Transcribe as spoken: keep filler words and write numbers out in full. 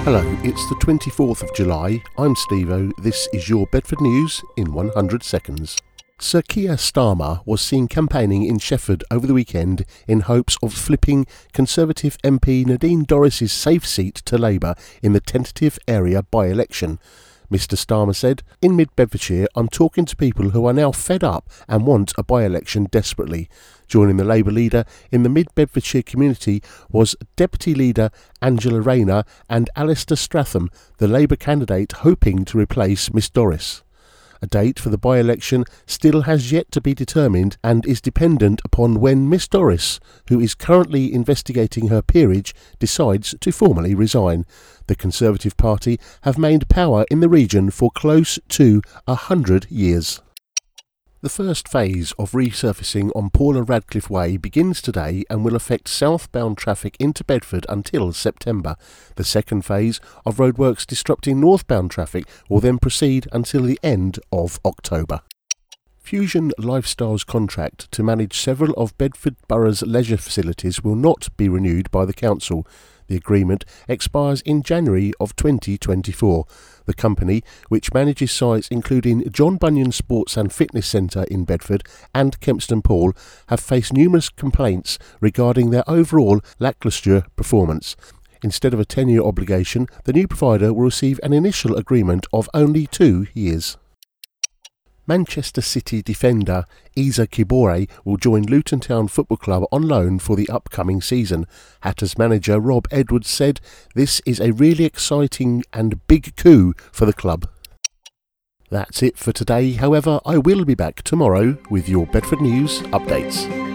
Hello, it's the twenty-fourth of July. I'm Steve-O. This is your Bedford News in one hundred seconds. Sir Keir Starmer was seen campaigning in Shefford over the weekend in hopes of flipping Conservative M P Nadine Dorris's safe seat to Labour in the tentative area by-election. Mister Starmer said, "In mid-Bedfordshire, I'm talking to people who are now fed up and want a by-election desperately." Joining the Labour leader in the mid-Bedfordshire community was Deputy Leader Angela Rayner and Alistair Stratham, the Labour candidate hoping to replace Miss Dorris. A date for the by-election still has yet to be determined and is dependent upon when Miss Dorris, who is currently investigating her peerage, decides to formally resign. The Conservative Party have maintained power in the region for close to a hundred years. The first phase of resurfacing on Paula Radcliffe Way begins today and will affect southbound traffic into Bedford until September. The second phase of roadworks disrupting northbound traffic will then proceed until the end of October. Fusion Lifestyle's contract to manage several of Bedford Borough's leisure facilities will not be renewed by the council. The agreement expires in January of twenty twenty-four. The company, which manages sites including John Bunyan Sports and Fitness Centre in Bedford and Kempston Pool, have faced numerous complaints regarding their overall lacklustre performance. Instead of a ten-year obligation, the new provider will receive an initial agreement of only two years. Manchester City defender Isa Kibore will join Luton Town Football Club on loan for the upcoming season. Hatters manager Rob Edwards said, "This is a really exciting and big coup for the club." That's it for today. However, I will be back tomorrow with your Bedford News updates.